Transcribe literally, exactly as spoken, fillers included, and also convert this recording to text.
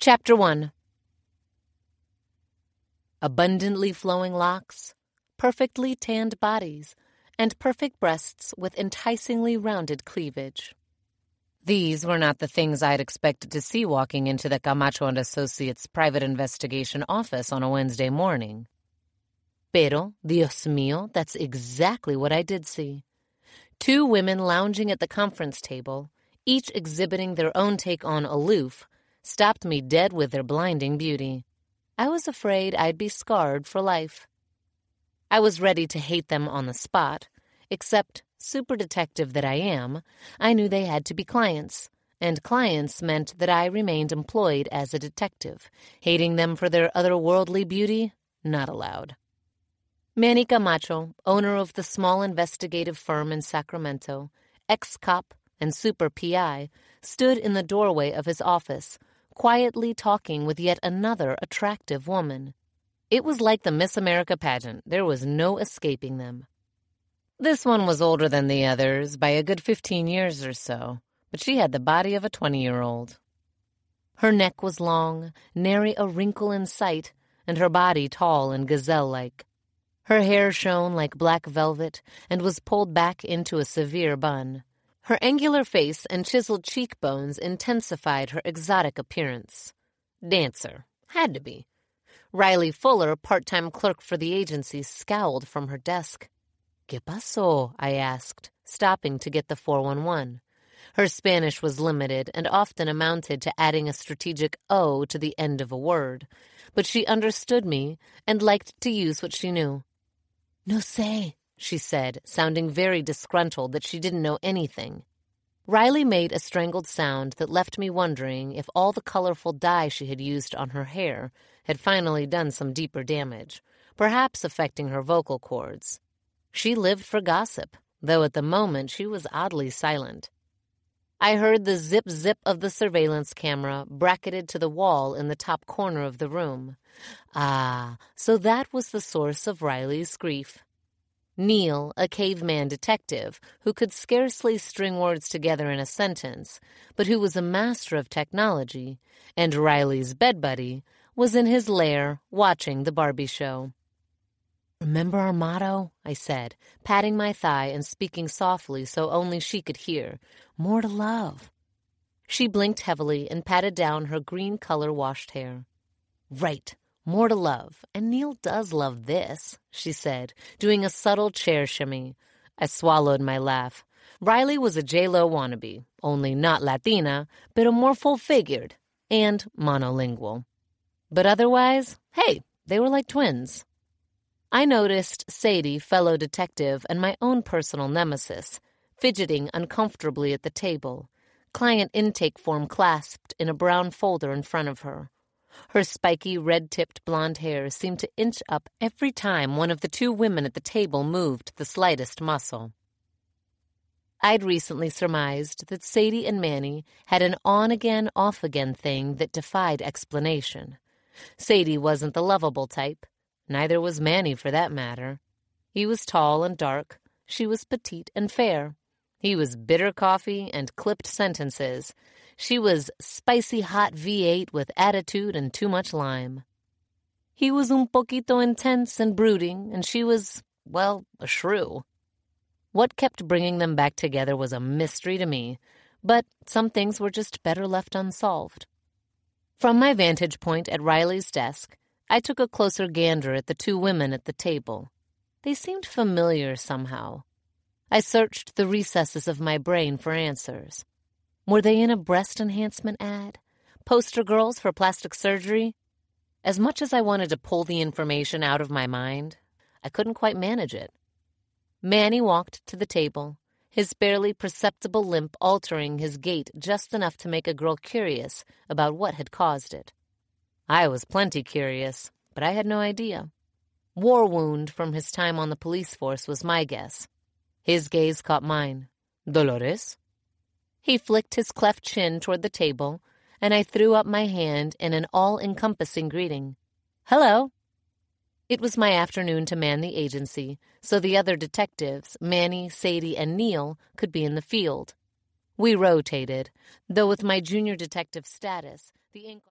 Chapter one. Abundantly flowing locks, perfectly tanned bodies, and perfect breasts with enticingly rounded cleavage. These were not the things I'd expected to see walking into the Camacho and Associates private investigation office on a Wednesday morning. Pero, Dios mío, that's exactly what I did see. Two women lounging at the conference table, each exhibiting their own take on aloof, stopped me dead with their blinding beauty. I was afraid I'd be scarred for life. I was ready to hate them on the spot, except, super detective that I am, I knew they had to be clients, and clients meant that I remained employed as a detective. Hating them for their otherworldly beauty? Not allowed. Manny Camacho, owner of the small investigative firm in Sacramento, ex-cop and super P I, stood in the doorway of his office, quietly talking with yet another attractive woman. It was like the Miss America pageant. There was no escaping them. This one was older than the others by a good fifteen years or so, but she had the body of a twenty-year-old. Her neck was long, nary a wrinkle in sight, and her body tall and gazelle-like. Her hair shone like black velvet and was pulled back into a severe bun. Her angular face and chiseled cheekbones intensified her exotic appearance. Dancer. Had to be. Riley Fuller, part-time clerk for the agency, scowled from her desk. ¿Qué pasó? I asked, stopping to get the four one one. Her Spanish was limited and often amounted to adding a strategic O to the end of a word, but she understood me and liked to use what she knew. No sé, she said, sounding very disgruntled that she didn't know anything. Riley made a strangled sound that left me wondering if all the colorful dye she had used on her hair had finally done some deeper damage, perhaps affecting her vocal cords. She lived for gossip, though at the moment she was oddly silent. I heard the zip-zip of the surveillance camera bracketed to the wall in the top corner of the room. Ah, so that was the source of Riley's grief. Neil, a caveman detective who could scarcely string words together in a sentence, but who was a master of technology, and Riley's bed buddy, was in his lair watching the Barbie show. Remember our motto? I said, patting my thigh and speaking softly so only she could hear. More to love. She blinked heavily and patted down her green color-washed hair. Right. More to love, and Neil does love this, she said, doing a subtle chair shimmy. I swallowed my laugh. Riley was a J-Lo wannabe, only not Latina, but more full-figured, and monolingual. But otherwise, hey, they were like twins. I noticed Sadie, fellow detective, and my own personal nemesis, fidgeting uncomfortably at the table, client intake form clasped in a brown folder in front of her. Her spiky, red-tipped blonde hair seemed to inch up every time one of the two women at the table moved the slightest muscle. I'd recently surmised that Sadie and Manny had an on-again, off-again thing that defied explanation. Sadie wasn't the lovable type. Neither was Manny, for that matter. He was tall and dark. She was petite and fair. He was bitter coffee and clipped sentences. She was spicy hot V eight with attitude and too much lime. He was un poquito intense and brooding, and she was, well, a shrew. What kept bringing them back together was a mystery to me, but some things were just better left unsolved. From my vantage point at Riley's desk, I took a closer gander at the two women at the table. They seemed familiar somehow. I searched the recesses of my brain for answers. Were they in a breast enhancement ad? Poster girls for plastic surgery? As much as I wanted to pull the information out of my mind, I couldn't quite manage it. Manny walked to the table, his barely perceptible limp altering his gait just enough to make a girl curious about what had caused it. I was plenty curious, but I had no idea. War wound from his time on the police force was my guess. His gaze caught mine. Dolores? He flicked his cleft chin toward the table, and I threw up my hand in an all-encompassing greeting. Hello. It was my afternoon to man the agency, so the other detectives, Manny, Sadie, and Neil, could be in the field. We rotated, though with my junior detective status, the ink...